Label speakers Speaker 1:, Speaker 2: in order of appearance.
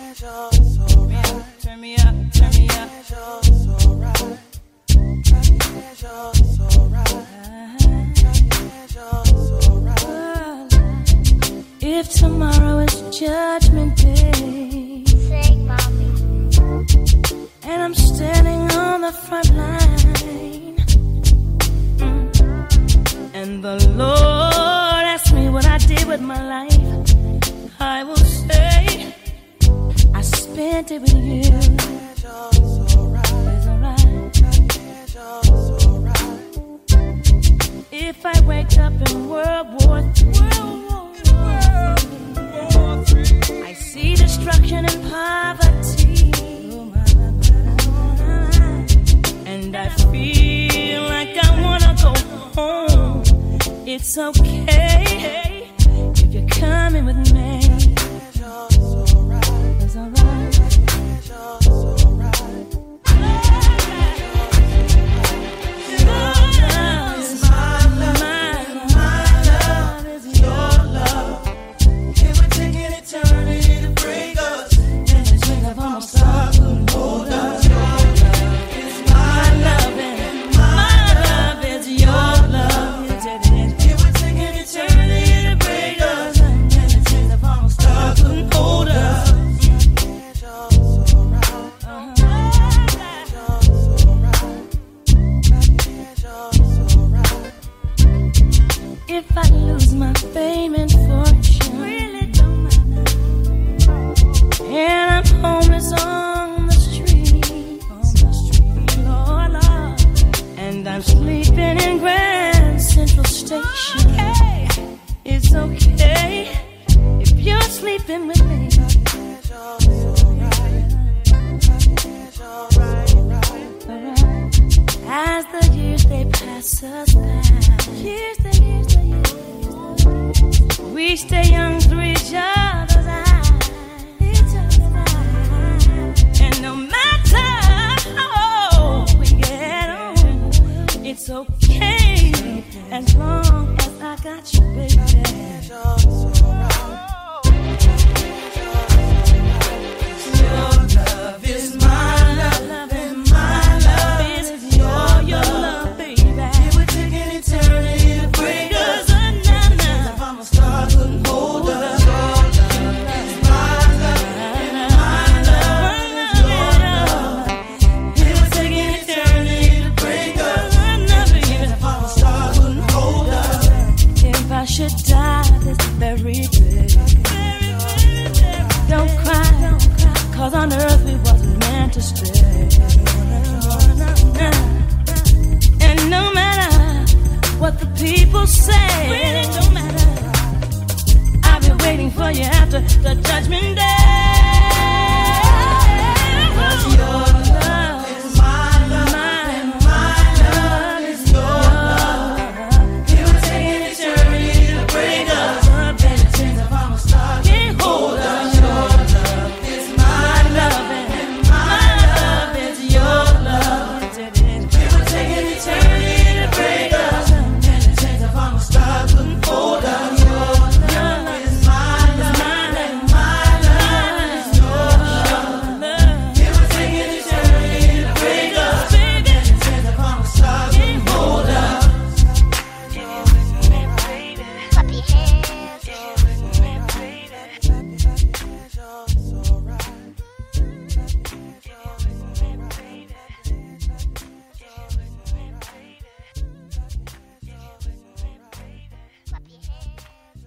Speaker 1: Turn me up. If tomorrow is Judgment Day,
Speaker 2: Sing, mommy.
Speaker 1: and I'm standing on the front line, and the Lord asks me what I did with my life, I will say I spent it with you. It's alright. If I wake up in World War III, I see destruction and poverty, and I feel like I wanna go home. It's okay if you're coming with me. It's alright. If I lose my fame and fortune, really don't matter, and I'm homeless on the street, Lord, and I'm sleeping in Grand Central Station, it's okay if you're sleeping with me. As the years they pass us by, we stay young through each other's eyes. And no matter how we get on, it's okay as long as I got you, baby. Your love is my love, and my love is your love, baby. It would take an eternity to break us. I should die this very day. Don't cry, 'cause on earth we wasn't meant to stay. And no matter what the people say, really don't matter, I'll be waiting for you after the Judgment Day. 'Cause you're